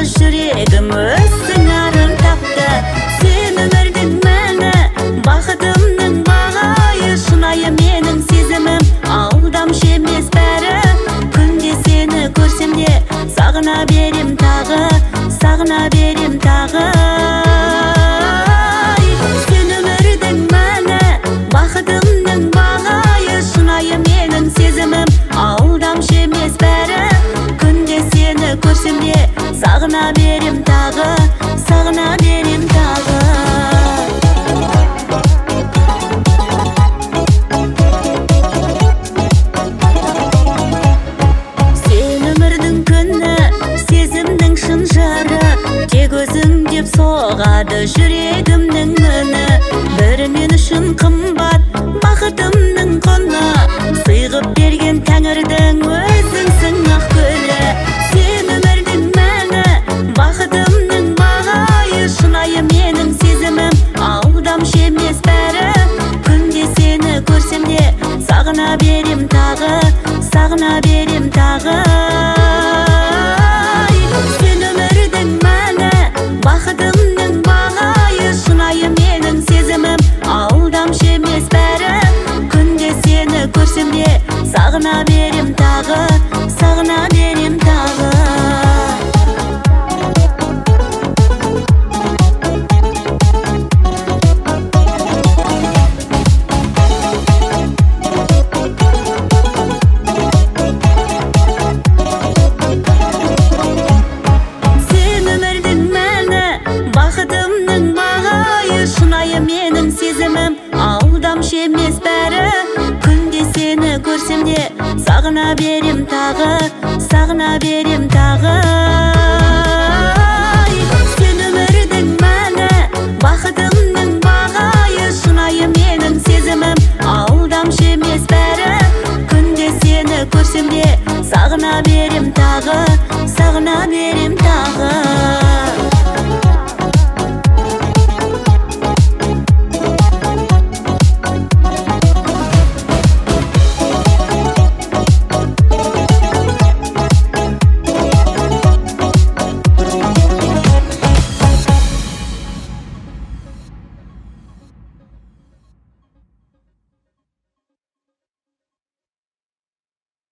жүрегім өз сыңарын тапты. Сен өмірдің мәні, бақытымның бағайы, шынайы менің сезімім, алдамшы емес бәрі. Күнде сені көрсем де сағына берем тағы, сағына берем тағы. Сен өмірдің мәні, бақытымның бағайы, шынайы менің сезімім, алдамшы емес бәрі. Күнде сені көрсем де сағына берем тағы, сағына берем тағы. Сен өмірдің күні, сезімнің шын жары, тек өзің деп соғады жүрегімнің үні. Бірі мен үшін қымбат, бақытымның құны, сыйғып берген тәңірдің өзіңсің ақ гүлі. Сен өмірдің мәні, бақытымның бағайы, шынайы менің сезімім, алдамшы емес бәрі. Күнде сені көрсем де сағына берем тағы, сағына берем тағы. Сен өмірдің мәні, бақытымның бағайы, шынайы менің сезімім, алдамшы емес бәрі. Күнде сені көрсем де сағына берем тағы, сағына берем тағы. Сен өмірдің мәні, бақытымның бағайы, шынайы менің сезімім, алдамшы емес бәрі. Күнде сені көрсем де сағына берем тағы, сағына берем тағы. Сен өмірдің мәні, бақытымның бағайы, шынайы менің сезімім, алдамшы емес бәрі. Күнде сені көрсем де сағына берем тағы, сағына берем тағы.